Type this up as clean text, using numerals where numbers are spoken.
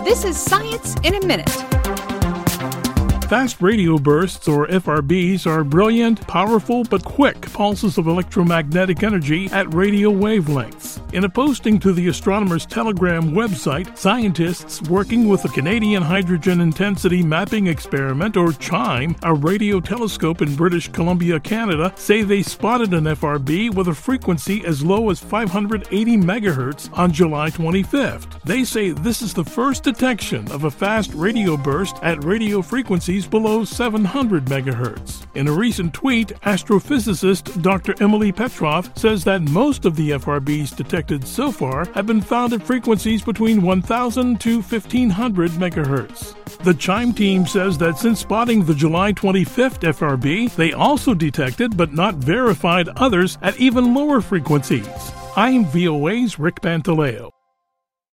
This is Science in a Minute. Fast radio bursts, or FRBs, are brilliant, powerful, but quick pulses of electromagnetic energy at radio wavelengths. In a posting to the Astronomer's Telegram website, scientists working with the Canadian Hydrogen Intensity Mapping Experiment, or CHIME, a radio telescope in British Columbia, Canada, say they spotted an FRB with a frequency as low as 580 megahertz on July 25th. They say this is the first detection of a fast radio burst at radio frequencies below 700 megahertz. In a recent tweet, astrophysicist Dr. Emily Petrov says that most of the FRBs detected so far have been found at frequencies between 1000 to 1500 megahertz. The CHIME team says that since spotting the July 25th FRB, they also detected but not verified others at even lower frequencies. I'm VOA's Rick Pantaleo.